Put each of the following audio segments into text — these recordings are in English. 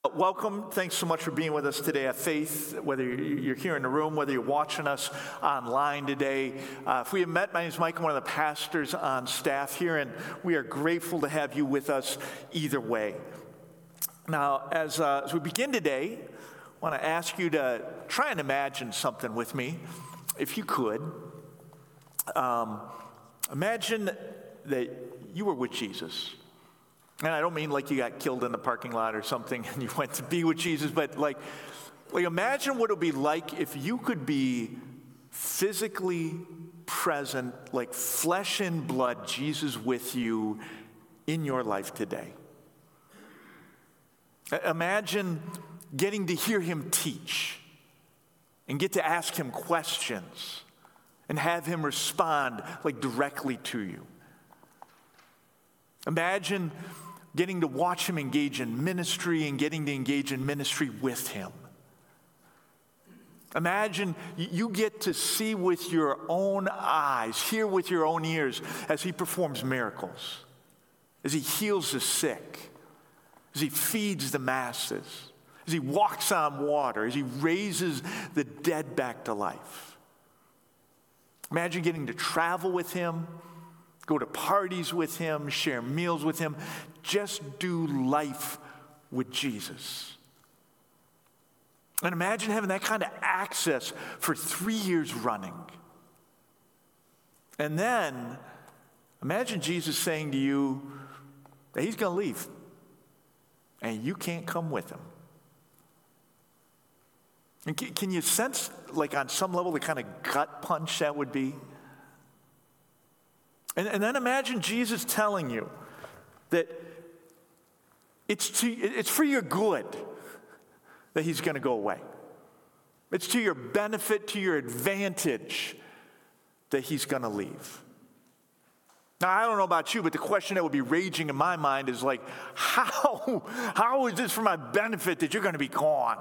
Welcome. Thanks so much for being with us today at Faith, whether you're here in the room, whether you're watching us online today. If we have met, my name is Mike. I'm one of the pastors on staff here, and we are grateful to have you with us either way. Now, as we begin today, I want to ask you to try and imagine something with me, if you could. Imagine that you were with Jesus. And I don't mean like you got killed in the parking lot or something and you went to be with Jesus, but like imagine what it would be like if you could be physically present, like flesh and blood, Jesus with you in your life today. Imagine getting to hear him teach and get to ask him questions and have him respond like directly to you. Imagine getting to watch him engage in ministry and getting to engage in ministry with him. Imagine you get to see with your own eyes, hear with your own ears as he performs miracles, as he heals the sick, as he feeds the masses, as he walks on water, as he raises the dead back to life. Imagine getting to travel with him, go to parties with him, share meals with him, just do life with Jesus. And imagine having that kind of access for 3 years running. And then imagine Jesus saying to you that he's going to leave and you can't come with him. And can you sense, like on some level, the kind of gut punch that would be? And then imagine Jesus telling you that it's for your good that he's going to go away. It's to your benefit, to your advantage that he's going to leave. Now, I don't know about you, but the question that would be raging in my mind is like, how is this for my benefit that you're going to be gone?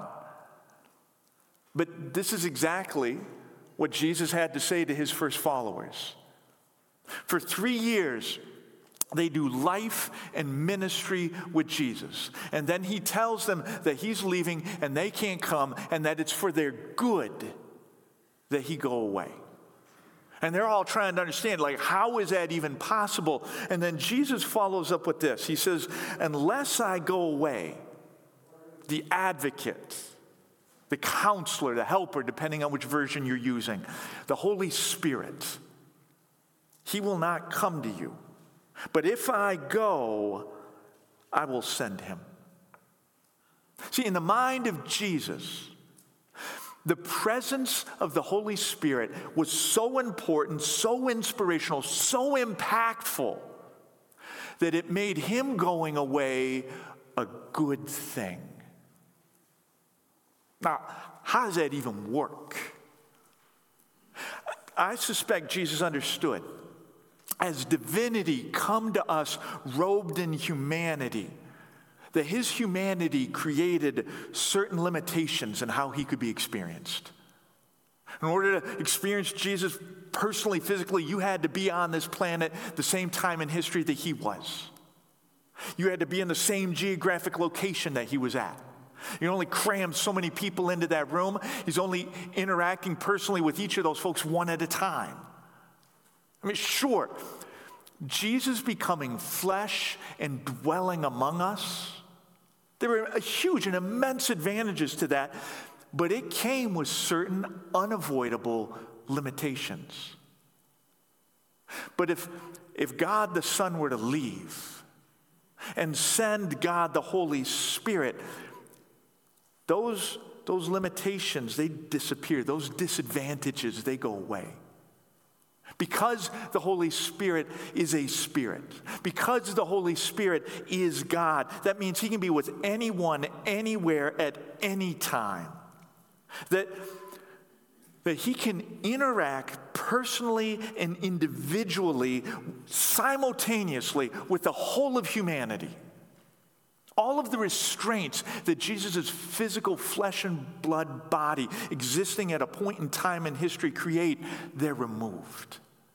But this is exactly what Jesus had to say to his first followers. For 3 years, they do life and ministry with Jesus. And then he tells them that he's leaving and they can't come and that it's for their good that he go away. And they're all trying to understand, like, how is that even possible? And then Jesus follows up with this. He says, unless I go away, the advocate, the counselor, the helper, depending on which version you're using, the Holy Spirit, he will not come to you. But if I go, I will send him. See, in the mind of Jesus, the presence of the Holy Spirit was so important, so inspirational, so impactful, that it made him going away a good thing. Now, how does that even work? I suspect Jesus understood. As divinity come to us robed in humanity, that his humanity created certain limitations in how he could be experienced. In order to experience Jesus personally, physically, you had to be on this planet the same time in history that he was. You had to be in the same geographic location that he was at. You only cram so many people into that room. He's only interacting personally with each of those folks one at a time. I mean, sure, Jesus becoming flesh and dwelling among us, there were huge and immense advantages to that, but it came with certain unavoidable limitations. But if God the Son were to leave and send God the Holy Spirit, those limitations, they disappear. Those disadvantages, they go away. Because the Holy Spirit is a spirit, because the Holy Spirit is God, that means he can be with anyone, anywhere, at any time. That he can interact personally and individually, simultaneously with the whole of humanity. All of the restraints that Jesus' physical flesh and blood body existing at a point in time in history create, they're removed.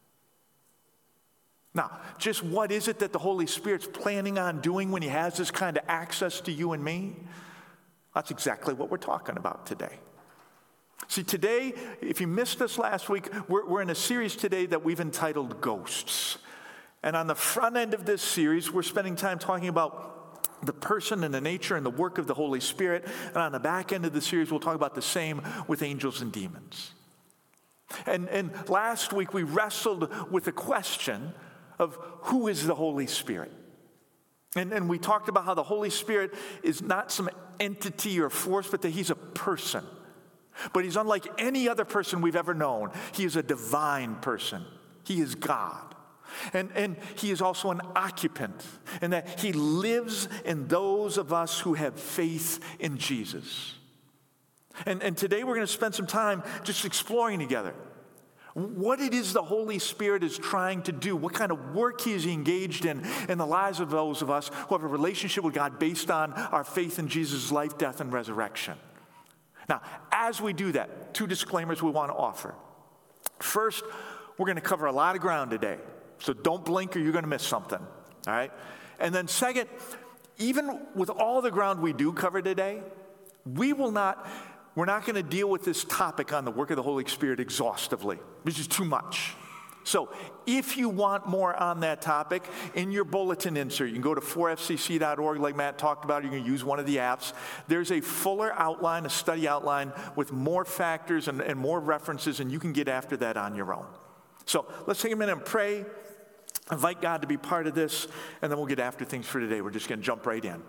Now, just what is it that the Holy Spirit's planning on doing when he has this kind of access to you and me? That's exactly what we're talking about today. See, today, if you missed us last week, we're in a series today that we've entitled Ghosts. And on the front end of this series, we're spending time talking about the person and the nature and the work of the Holy Spirit. And on the back end of the series, we'll talk about the same with angels and demons. And last week, we wrestled with the question of who is the Holy Spirit? And we talked about how the Holy Spirit is not some entity or force, but that he's a person. But he's unlike any other person we've ever known. He is a divine person. He is God. And he is also an occupant, and that he lives in those of us who have faith in Jesus. And today we're going to spend some time just exploring together what it is the Holy Spirit is trying to do, what kind of work he is engaged in the lives of those of us who have a relationship with God based on our faith in Jesus' life, death, and resurrection. Now, as we do that, two disclaimers we want to offer. First, we're going to cover a lot of ground today, so don't blink or you're going to miss something, all right? And then second, even with all the ground we do cover today, we're not going to deal with this topic on the work of the Holy Spirit exhaustively, which is too much. So if you want more on that topic, in your bulletin insert, you can go to 4fcc.org like Matt talked about. You can use one of the apps. There's a fuller outline, a study outline with more factors and more references, and you can get after that on your own. So let's take a minute and pray, invite God to be part of this, and then we'll get after things for today. We're just going to jump right in.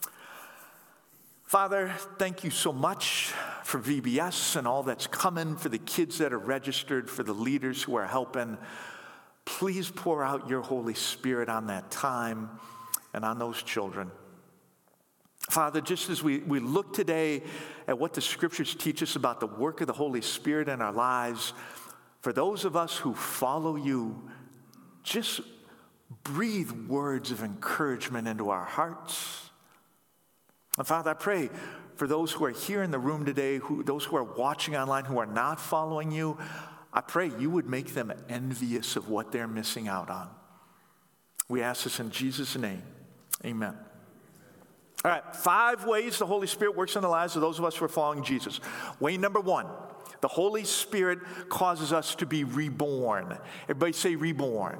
Father, thank you so much for VBS and all that's coming, for the kids that are registered, for the leaders who are helping. Please pour out your Holy Spirit on that time and on those children. Father, just as we look today at what the Scriptures teach us about the work of the Holy Spirit in our lives, for those of us who follow you, just breathe words of encouragement into our hearts. And Father, I pray for those who are here in the room today, those who are watching online who are not following you, I pray you would make them envious of what they're missing out on. We ask this in Jesus' name. Amen. All right, 5 ways the Holy Spirit works in the lives of those of us who are following Jesus. Way number 1, the Holy Spirit causes us to be reborn. Everybody say reborn.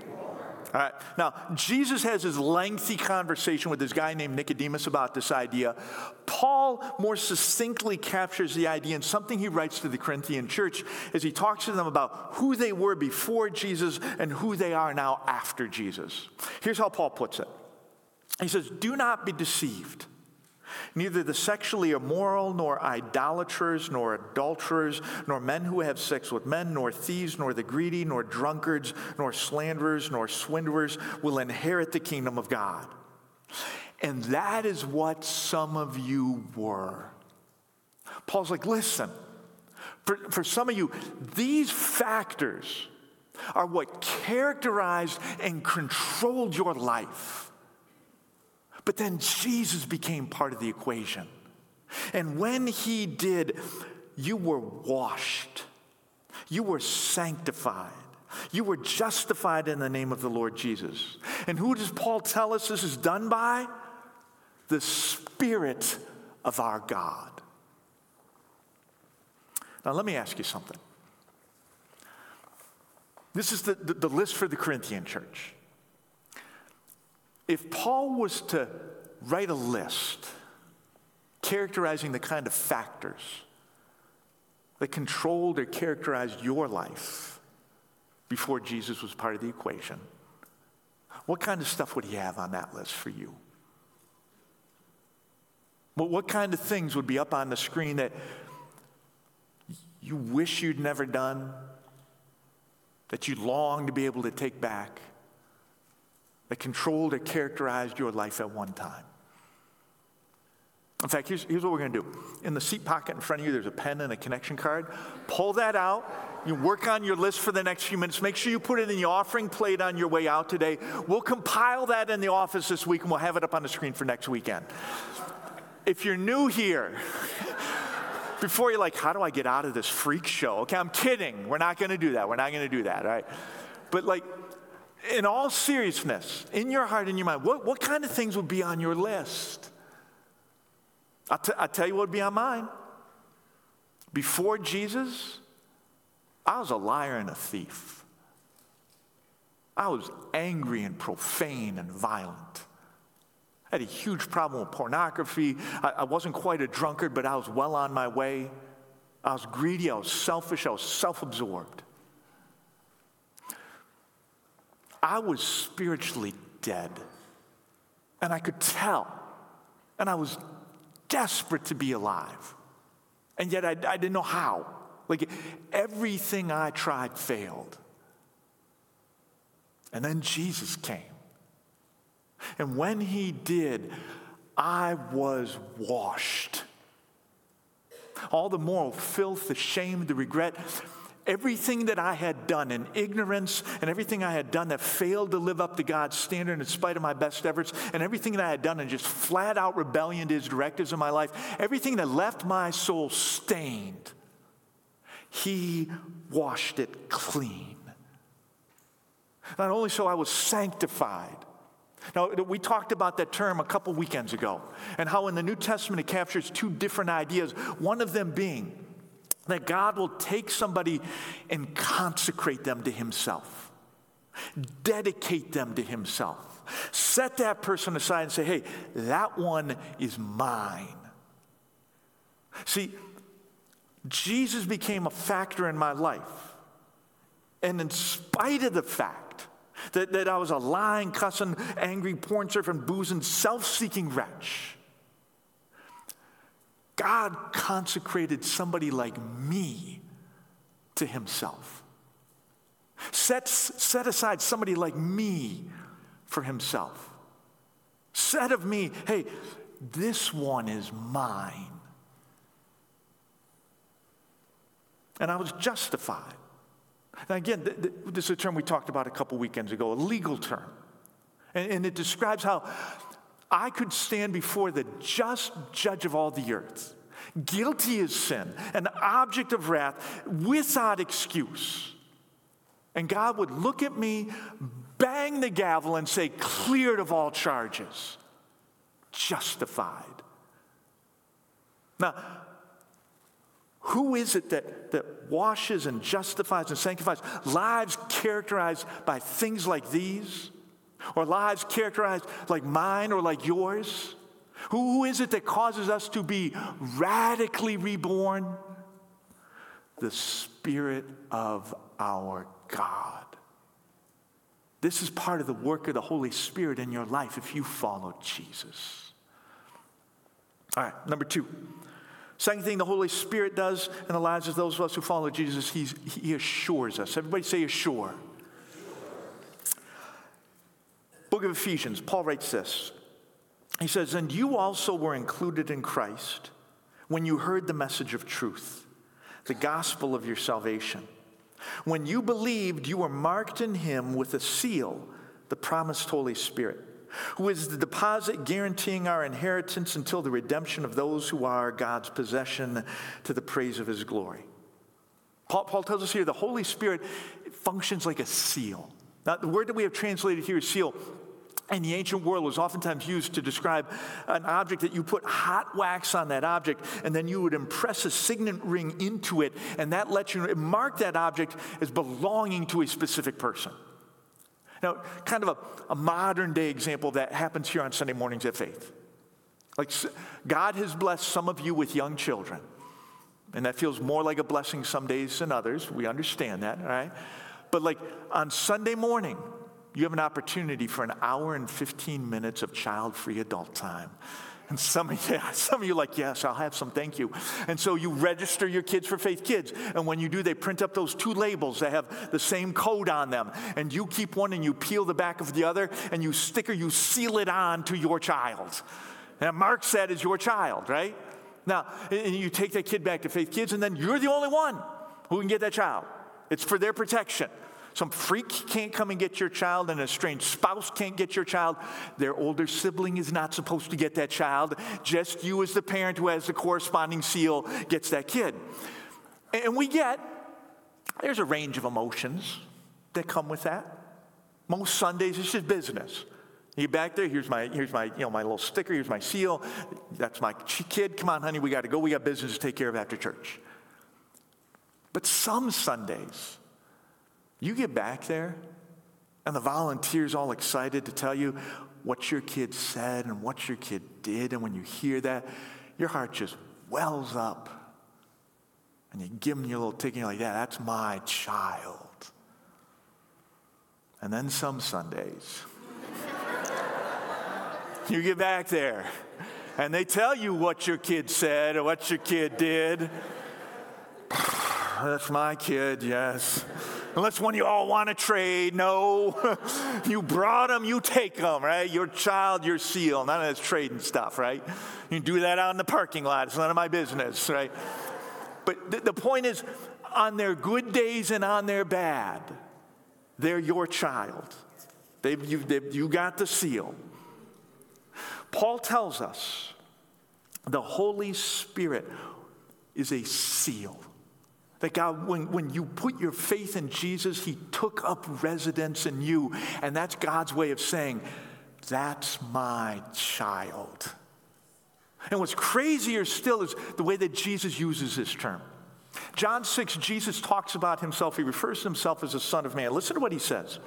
All right. Now, Jesus has his lengthy conversation with this guy named Nicodemus about this idea. Paul more succinctly captures the idea in something he writes to the Corinthian church as he talks to them about who they were before Jesus and who they are now after Jesus. Here's how Paul puts it. He says, "Do not be deceived. Neither the sexually immoral, nor idolaters, nor adulterers, nor men who have sex with men, nor thieves, nor the greedy, nor drunkards, nor slanderers, nor swindlers will inherit the kingdom of God." And that is what some of you were. Paul's like, listen, for some of you, these factors are what characterized and controlled your life. But then Jesus became part of the equation. And when he did, you were washed. You were sanctified. You were justified in the name of the Lord Jesus. And who does Paul tell us this is done by? The Spirit of our God. Now let me ask you something. This is the list for the Corinthian church. If Paul was to write a list characterizing the kind of factors that controlled or characterized your life before Jesus was part of the equation, what kind of stuff would he have on that list for you? What kind of things would be up on the screen that you wish you'd never done, that you long to be able to take back, that controlled or characterized your life at one time? In fact, here's what we're going to do. In the seat pocket in front of you, there's a pen and a connection card. Pull that out. You work on your list for the next few minutes. Make sure you put it in the offering plate on your way out today. We'll compile that in the office this week, and we'll have it up on the screen for next weekend. If you're new here, before you're like, how do I get out of this freak show? Okay, I'm kidding. We're not going to do that. We're not going to do that, all right? But like, in all seriousness, in your heart and your mind, what kind of things would be on your list? I'll tell you what would be on mine. Before Jesus, I was a liar and a thief. I was angry and profane and violent. I had a huge problem with pornography. I wasn't quite a drunkard, but I was well on my way. I was greedy, I was selfish, I was self-absorbed. I was spiritually dead. And I could tell. And I was desperate to be alive. And yet I didn't know how. Like everything I tried failed. And then Jesus came. And when he did, I was washed. All the moral filth, the shame, the regret, everything that I had done in ignorance and everything I had done that failed to live up to God's standard in spite of my best efforts, and everything that I had done in just flat out rebellion to his directives in my life, everything that left my soul stained, he washed it clean. Not only so, I was sanctified. Now, we talked about that term a couple weekends ago, and how in the New Testament it captures two different ideas, one of them being that God will take somebody and consecrate them to himself, dedicate them to himself, set that person aside and say, hey, that one is mine. See, Jesus became a factor in my life, and in spite of the fact that I was a lying, cussing, angry, porn surfing, boozing, self-seeking wretch, God consecrated somebody like me to himself. Set aside somebody like me for himself. Said of me, hey, this one is mine. And I was justified. Now again, this is a term we talked about a couple weekends ago, a legal term. And it describes how I could stand before the just judge of all the earth, guilty as sin, an object of wrath, without excuse. And God would look at me, bang the gavel, and say, cleared of all charges, justified. Now, who is it that washes and justifies and sanctifies lives characterized by things like these? Or lives characterized like mine or like yours? Who is it that causes us to be radically reborn? The Spirit of our God. This is part of the work of the Holy Spirit in your life if you follow Jesus. All right, number 2. Second thing the Holy Spirit does in the lives of those of us who follow Jesus, he assures us. Everybody say assure. Book of Ephesians, Paul writes this. He says, and you also were included in Christ when you heard the message of truth, the gospel of your salvation. When you believed, you were marked in him with a seal, the promised Holy Spirit, who is the deposit guaranteeing our inheritance until the redemption of those who are God's possession to the praise of his glory. Paul tells us here the Holy Spirit functions like a seal. Now, the word that we have translated here is seal. In the ancient world, was oftentimes used to describe an object that you put hot wax on that object, and then you would impress a signet ring into it, and that lets you mark that object as belonging to a specific person. Now, kind of a modern day example that happens here on Sunday mornings at Faith. Like, God has blessed some of you with young children, and that feels more like a blessing some days than others. We understand that, all right? But like on Sunday morning, you have an opportunity for an hour and 15 minutes of child-free adult time. And some of you are like, yes, I'll have some, thank you. And so you register your kids for Faith Kids. And when you do, they print up those 2 labels that have the same code on them. And you keep one and you peel the back of the other, and you seal it on to your child. And it marks that as your child, right? Now, and you take that kid back to Faith Kids, and then you're the only one who can get that child. It's for their protection. Some freak can't come and get your child, and a strange spouse can't get your child. Their older sibling is not supposed to get that child. Just you as the parent who has the corresponding seal gets that kid. And there's a range of emotions that come with that. Most Sundays, it's just business. You back there, here's my my little sticker, here's my seal. That's my kid. Come on, honey, we got to go. We got business to take care of after church. But some Sundays, you get back there, and the volunteer's all excited to tell you what your kid said and what your kid did. And when you hear that, your heart just wells up. And you give them your little ticket, you're like, yeah, that's my child. And then some Sundays, you get back there, and they tell you what your kid said or what your kid did. That's my kid, yes. Unless one of you all want to trade, no. You brought them, you take them, right? Your child, your seal. None of this trading stuff, right? You can do that out in the parking lot. It's none of my business, right? But the point is, on their good days and on their bad, they're your child. You got the seal. Paul tells us the Holy Spirit is a seal. That God, when you put your faith in Jesus, he took up residence in you. And that's God's way of saying, that's my child. And what's crazier still is the way that Jesus uses this term. John 6, Jesus talks about himself. He refers to himself as the Son of Man. Listen to what he says.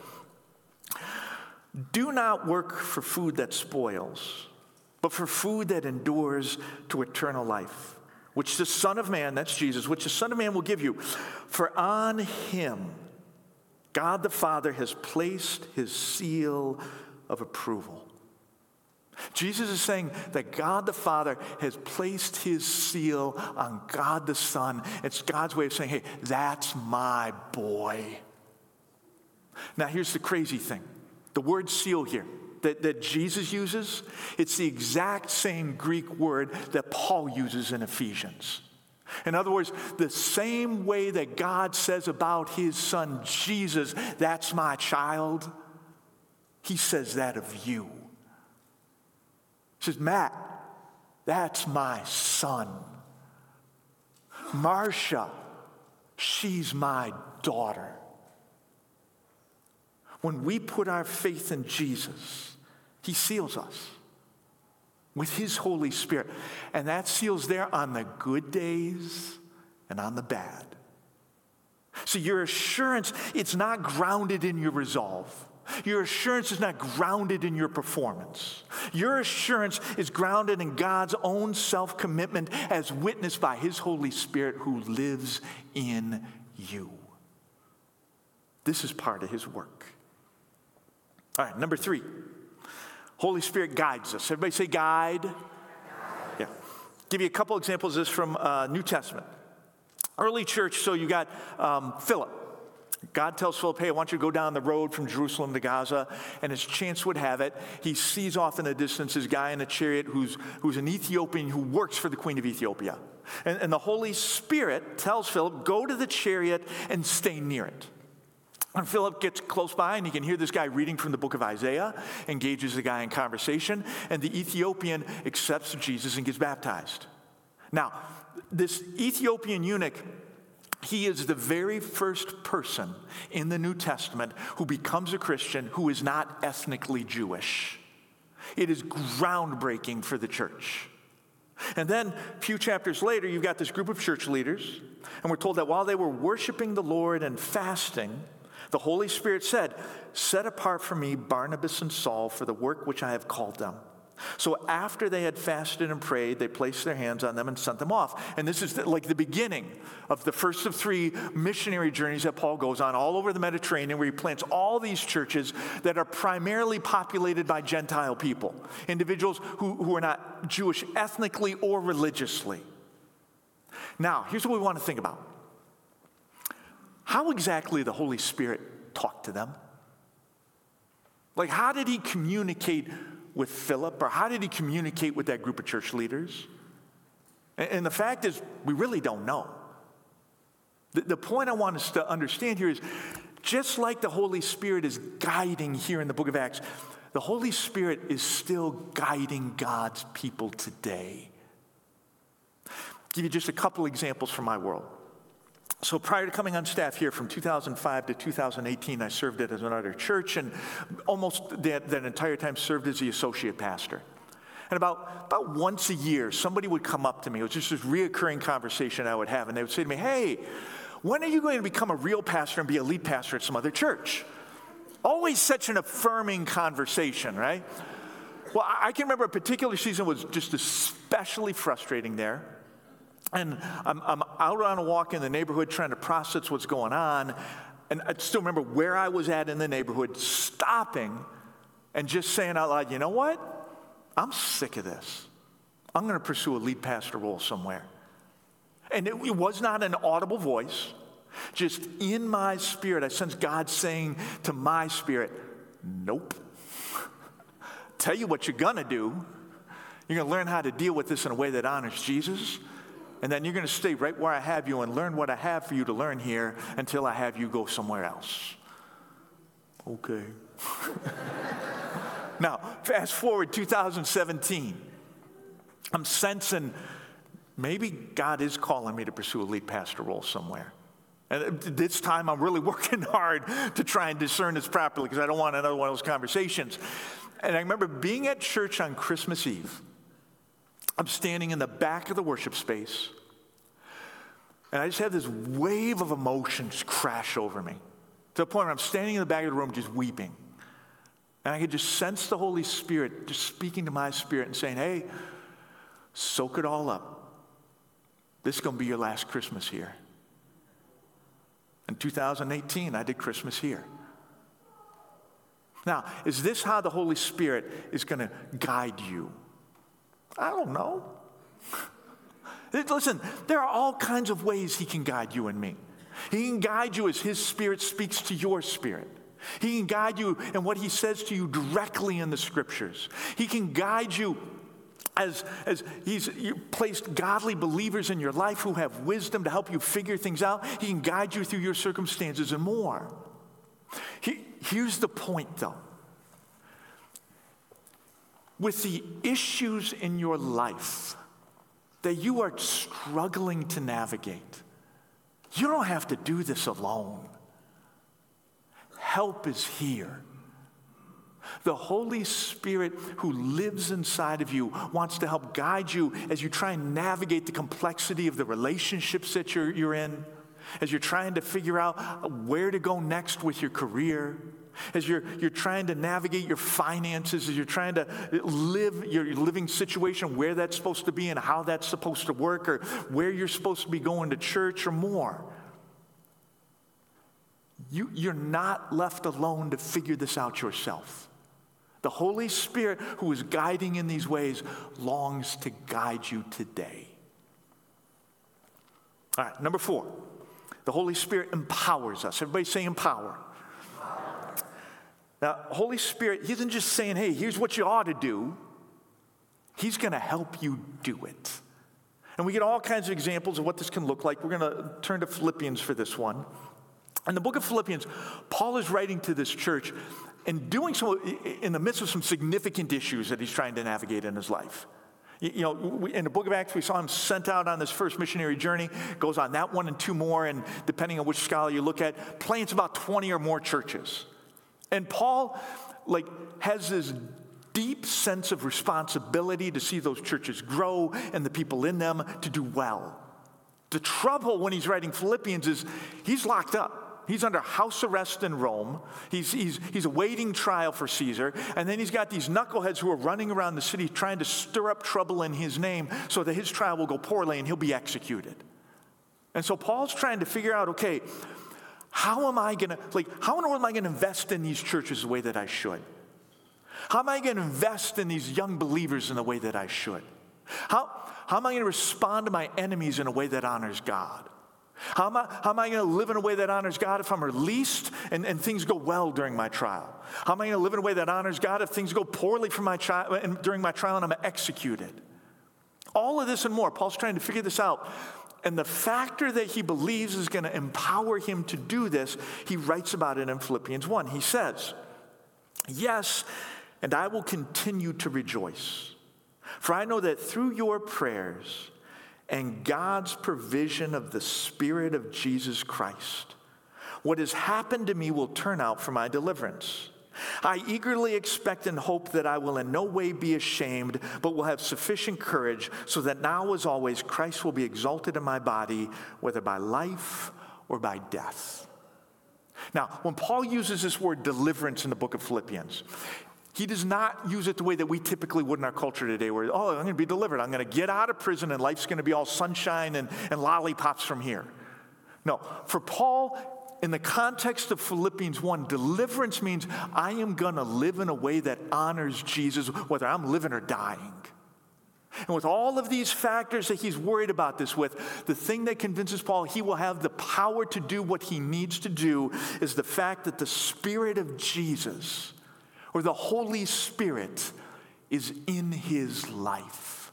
Do not work for food that spoils, but for food that endures to eternal life, which the Son of Man, that's Jesus, which the Son of Man will give you. For on him, God the Father has placed his seal of approval. Jesus is saying that God the Father has placed his seal on God the Son. It's God's way of saying, hey, that's my boy. Now, here's the crazy thing. The word seal here that Jesus uses, it's the exact same Greek word that Paul uses in Ephesians. In other words, the same way that God says about his son Jesus, that's my child, he says that of you. He says, Matt, that's my son. Marcia, she's my daughter. When we put our faith in Jesus, he seals us with his Holy Spirit. And that seal's there on the good days and on the bad. So your assurance, it's not grounded in your resolve. Your assurance is not grounded in your performance. Your assurance is grounded in God's own self-commitment as witnessed by his Holy Spirit who lives in you. This is part of his work. All right, number 3. Holy Spirit guides us. Everybody say guide. Yeah. Give you a couple examples of this from New Testament. Early church, so you got Philip. God tells Philip, hey, I want you to go down the road from Jerusalem to Gaza. And as chance would have it, he sees off in the distance this guy in a chariot who's an Ethiopian who works for the Queen of Ethiopia. And the Holy Spirit tells Philip, go to the chariot and stay near it. And Philip gets close by and he can hear this guy reading from the book of Isaiah, engages the guy in conversation, and the Ethiopian accepts Jesus and gets baptized. Now, this Ethiopian eunuch, he is the very first person in the New Testament who becomes a Christian who is not ethnically Jewish. It is groundbreaking for the church. And then a few chapters later, you've got this group of church leaders, and we're told that while they were worshiping the Lord and fasting, the Holy Spirit said, set apart for me Barnabas and Saul for the work which I have called them. So after they had fasted and prayed, they placed their hands on them and sent them off. And this is like the beginning of the first of 3 missionary journeys that Paul goes on all over the Mediterranean, where he plants all these churches that are primarily populated by Gentile people, individuals who are not Jewish ethnically or religiously. Now, here's what we want to think about. How exactly the Holy Spirit talked to them? Like, how did he communicate with Philip, or how did he communicate with that group of church leaders? And the fact is, we really don't know. The point I want us to understand here is, just like the Holy Spirit is guiding here in the book of Acts, the Holy Spirit is still guiding God's people today. I'll give you just a couple examples from my world. So prior to coming on staff here from 2005 to 2018, I served at another church and almost that entire time served as the associate pastor. And about once a year, somebody would come up to me. It was just this reoccurring conversation I would have. And they would say to me, hey, when are you going to become a real pastor and be a lead pastor at some other church? Always such an affirming conversation, right? Well, I can remember a particular season was just especially frustrating there. And I'm out on a walk in the neighborhood trying to process what's going on. And I still remember where I was at in the neighborhood, stopping and just saying out loud, you know what? I'm sick of this. I'm going to pursue a lead pastor role somewhere. And it was not an audible voice. Just in my spirit, I sensed God saying to my spirit, nope. Tell you what you're going to do. You're going to learn how to deal with this in a way that honors Jesus. And then you're going to stay right where I have you and learn what I have for you to learn here until I have you go somewhere else. Okay. Now, fast forward 2017. I'm sensing maybe God is calling me to pursue a lead pastor role somewhere. And this time I'm really working hard to try and discern this properly because I don't want another one of those conversations. And I remember being at church on Christmas Eve. I'm standing in the back of the worship space. And I just had this wave of emotion just crash over me. To the point where I'm standing in the back of the room just weeping. And I could just sense the Holy Spirit just speaking to my spirit and saying, hey, soak it all up. This is going to be your last Christmas here. In 2018, I did Christmas here. Now, is this how the Holy Spirit is going to guide you? I don't know. Listen, there are all kinds of ways he can guide you and me. He can guide you as his Spirit speaks to your spirit. He can guide you in what he says to you directly in the Scriptures. He can guide you as he's placed godly believers in your life who have wisdom to help you figure things out. He can guide you through your circumstances and more. Here's the point, though. With the issues in your life that you are struggling to navigate, you don't have to do this alone. Help is here. The Holy Spirit who lives inside of you wants to help guide you as you try and navigate the complexity of the relationships that you're in, as you're trying to figure out where to go next with your career, as you're trying to navigate your finances, as you're trying to live your living situation, where that's supposed to be and how that's supposed to work, or where you're supposed to be going to church or more. You're not left alone to figure this out yourself. The Holy Spirit who is guiding in these ways longs to guide you today. All right, number 4. The Holy Spirit empowers us. Everybody say empower. Now, Holy Spirit, he isn't just saying, hey, here's what you ought to do. He's going to help you do it. And we get all kinds of examples of what this can look like. We're going to turn to Philippians for this one. In the book of Philippians, Paul is writing to this church and doing so in the midst of some significant issues that he's trying to navigate in his life. You know, in the book of Acts, we saw him sent out on this first missionary journey, goes on that one and 2 more, and depending on which scholar you look at, plants about 20 or more churches. And Paul, has this deep sense of responsibility to see those churches grow and the people in them to do well. The trouble when he's writing Philippians is he's locked up. He's under house arrest in Rome. He's awaiting trial for Caesar. And then he's got these knuckleheads who are running around the city trying to stir up trouble in his name so that his trial will go poorly and he'll be executed. And so Paul's trying to figure out, okay, how in the world am I going to invest in these churches the way that I should? How am I going to invest in these young believers in the way that I should? How am I going to respond to my enemies in a way that honors God? How am I going to live in a way that honors God if I'm released and things go well during my trial? How am I going to live in a way that honors God if things go poorly for my during my trial and I'm executed? All of this and more. Paul's trying to figure this out. And the factor that he believes is going to empower him to do this, he writes about it in Philippians 1. He says, yes, and I will continue to rejoice. For I know that through your prayers and God's provision of the Spirit of Jesus Christ. What has happened to me will turn out for my deliverance. I eagerly expect and hope that I will in no way be ashamed, but will have sufficient courage, so that now as always Christ will be exalted in my body, whether by life or by death. Now, when Paul uses this word deliverance in the book of Philippians, he does not use it the way that we typically would in our culture today, where, I'm going to be delivered. I'm going to get out of prison and life's going to be all sunshine and lollipops from here. No, for Paul, in the context of Philippians 1, deliverance means I am going to live in a way that honors Jesus, whether I'm living or dying. And with all of these factors that he's worried about this with, the thing that convinces Paul he will have the power to do what he needs to do is the fact that the Spirit of Jesus, or the Holy Spirit, is in his life.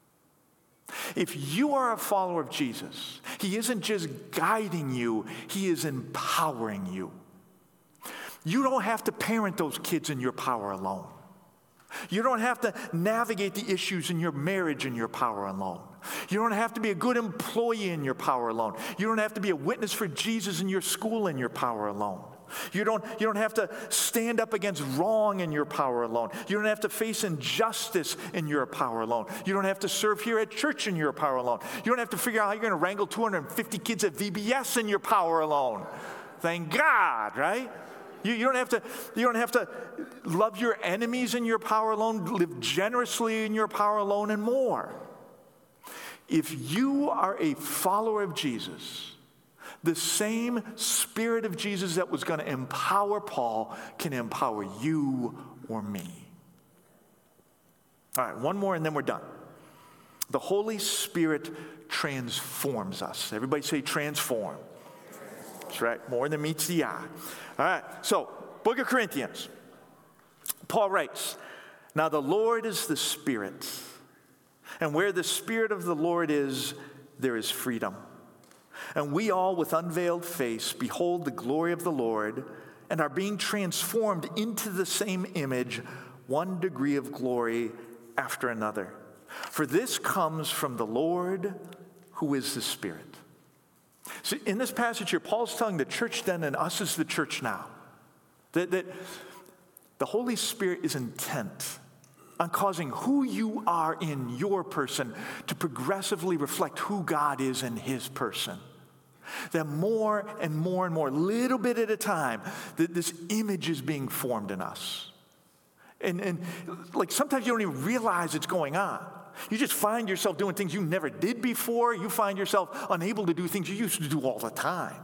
If you are a follower of Jesus, he isn't just guiding you, he is empowering you. You don't have to parent those kids in your power alone. You don't have to navigate the issues in your marriage in your power alone. You don't have to be a good employee in your power alone. You don't have to be a witness for Jesus in your school in your power alone. You don't have to stand up against wrong in your power alone. You don't have to face injustice in your power alone. You don't have to serve here at church in your power alone. You don't have to figure out how you're going to wrangle 250 kids at VBS in your power alone. Thank God, right? You don't have to love your enemies in your power alone, live generously in your power alone, and more. If you are a follower of Jesus, the same Spirit of Jesus that was going to empower Paul can empower you or me. All right, one more and then we're done. The Holy Spirit transforms us. Everybody say transform. That's right, more than meets the eye. All right, so Book of Corinthians. Paul writes, now the Lord is the Spirit, and where the Spirit of the Lord is, there is freedom. And we all, with unveiled face, behold the glory of the Lord, and are being transformed into the same image, one degree of glory after another. For this comes from the Lord, who is the Spirit. So in this passage here, Paul's telling the church then and us as the church now that the Holy Spirit is intent on causing who you are in your person to progressively reflect who God is in his person. That more and more and more, little bit at a time, that this image is being formed in us. And like sometimes you don't even realize it's going on. You just find yourself doing things you never did before. You find yourself unable to do things you used to do all the time.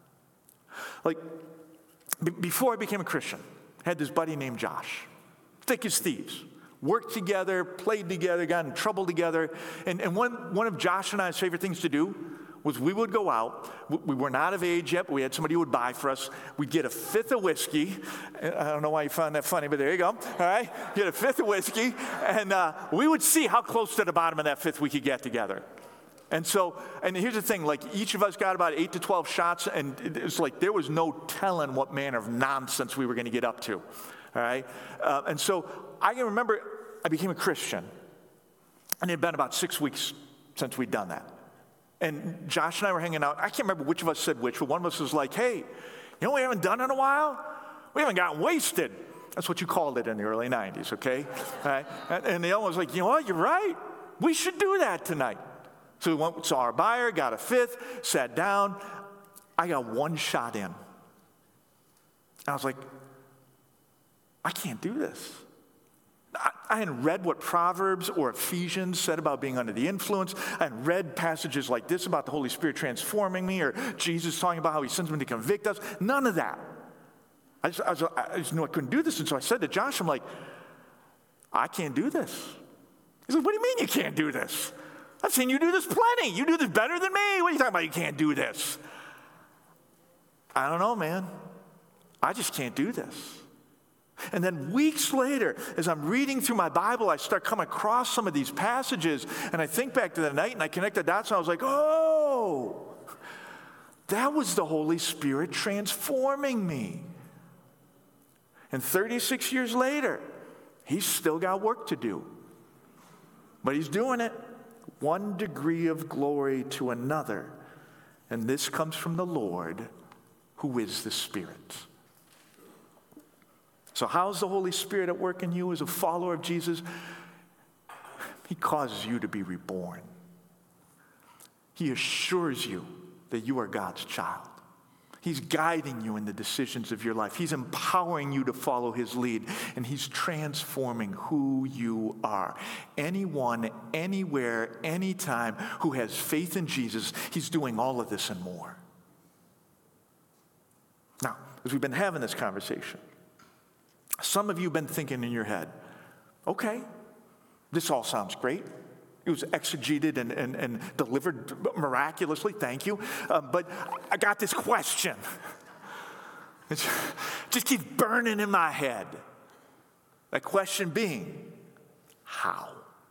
Like, before I became a Christian, I had this buddy named Josh. Thick as thieves. Worked together, played together, got in trouble together. And one of Josh and I's favorite things to do was we would go out. We weren't out of age yet, but we had somebody who would buy for us. We'd get a fifth of whiskey. I don't know why you found that funny, but there you go. All right? Get a fifth of whiskey, and we would see how close to the bottom of that fifth we could get together. And here's the thing, like each of us got about 8 to 12 shots, and it's like there was no telling what manner of nonsense we were going to get up to. All right? And so I can remember I became a Christian, and it had been about 6 weeks since we'd done that. And Josh and I were hanging out. I can't remember which of us said which, but one of us was like, hey, you know what we haven't done in a while? We haven't gotten wasted. That's what you called it in the early 90s, okay? All right? And the other one was like, you know what, you're right. We should do that tonight. So we went, saw our buyer, got a fifth, sat down. I got one shot in. I was like, I can't do this. I hadn't read what Proverbs or Ephesians said about being under the influence. I hadn't read passages like this about the Holy Spirit transforming me, or Jesus talking about how he sends me to convict us. None of that. I just knew I couldn't do this. And so I said to Josh, I'm like, I can't do this. He's like, what do you mean you can't do this? I've seen you do this plenty. You do this better than me. What are you talking about? You can't do this. I don't know, man. I just can't do this. And then weeks later, as I'm reading through my Bible, I start coming across some of these passages, and I think back to the night, and I connect the dots, and I was like, oh, that was the Holy Spirit transforming me. And 36 years later, he's still got work to do. But he's doing it. one degree of glory to another, and this comes from the Lord, who is the Spirit. So how's the Holy Spirit at work in you as a follower of Jesus? He causes you to be reborn. He assures you that you are God's child. He's guiding you in the decisions of your life. He's empowering you to follow his lead, and he's transforming who you are. Anyone, anywhere, anytime who has faith in Jesus, he's doing all of this and more. Now, as we've been having this conversation, some of you have been thinking in your head, okay, this all sounds great. It was exegeted and delivered miraculously, thank you. But I got this question. It just keeps burning in my head. That question being, how?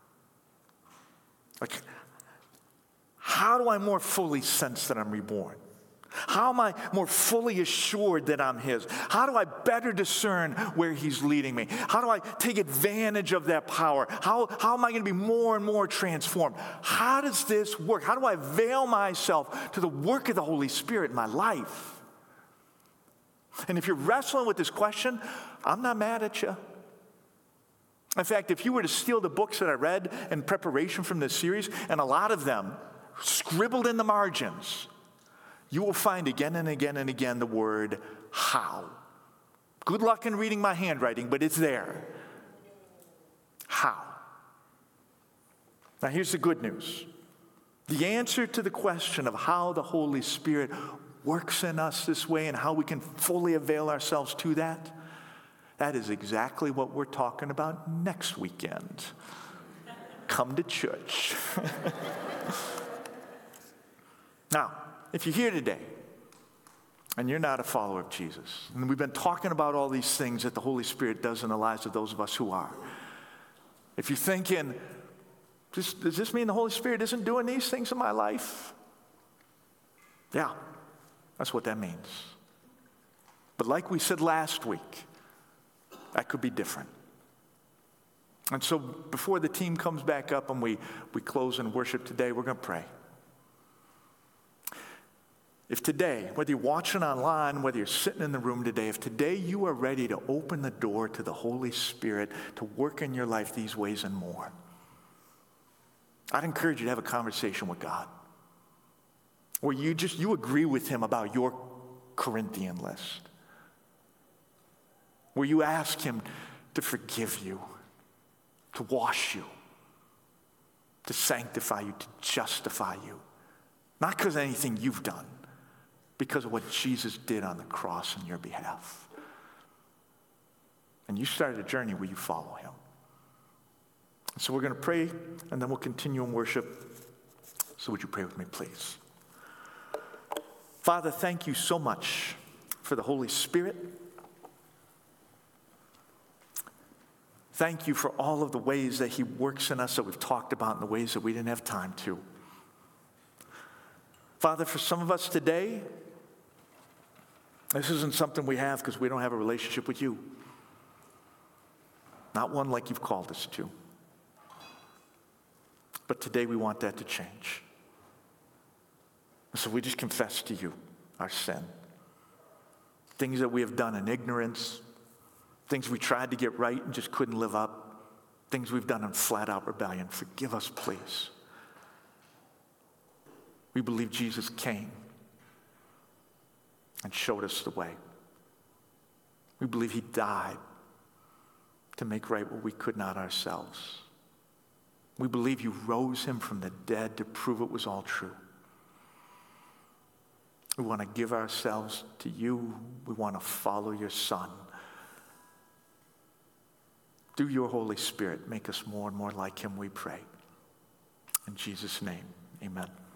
Like, how do I more fully sense that I'm reborn? How am I more fully assured that I'm his? How do I better discern where he's leading me? How do I take advantage of that power? How am I going to be more and more transformed? How does this work? How do I avail myself to the work of the Holy Spirit in my life? And if you're wrestling with this question, I'm not mad at you. In fact, if you were to steal the books that I read in preparation from this series, and a lot of them scribbled in the margins, you will find again and again and again the word how. Good luck in reading my handwriting, but it's there. How? Now here's the good news. The answer to the question of how the Holy Spirit works in us this way and how we can fully avail ourselves to that, that is exactly what we're talking about next weekend. Come to church. Now, if you're here today and you're not a follower of Jesus, and we've been talking about all these things that the Holy Spirit does in the lives of those of us who are, if you're thinking, does this mean the Holy Spirit isn't doing these things in my life? Yeah, that's what that means. But like we said last week, that could be different. And so before the team comes back up and we close in worship today, we're going to pray. If today, whether you're watching online, whether you're sitting in the room today, if today you are ready to open the door to the Holy Spirit to work in your life these ways and more, I'd encourage you to have a conversation with God. Where you agree with him about your Corinthian list. Where you ask him to forgive you, to wash you, to sanctify you, to justify you. Not because of anything you've done, because of what Jesus did on the cross on your behalf. And you started a journey where you follow him. So we're going to pray, and then we'll continue in worship. So would you pray with me, please? Father, thank you so much for the Holy Spirit. Thank you for all of the ways that he works in us that we've talked about and the ways that we didn't have time to. Father, for some of us today, this isn't something we have because we don't have a relationship with you. Not one like you've called us to. But today we want that to change. So we just confess to you our sin. Things that we have done in ignorance. Things we tried to get right and just couldn't live up. Things we've done in flat out rebellion. Forgive us, please. We believe Jesus came and showed us the way. We believe he died to make right what we could not ourselves. We believe you rose him from the dead to prove it was all true. We want to give ourselves to you. We want to follow your Son. Through your Holy Spirit, make us more and more like him, we pray. In Jesus' name, amen.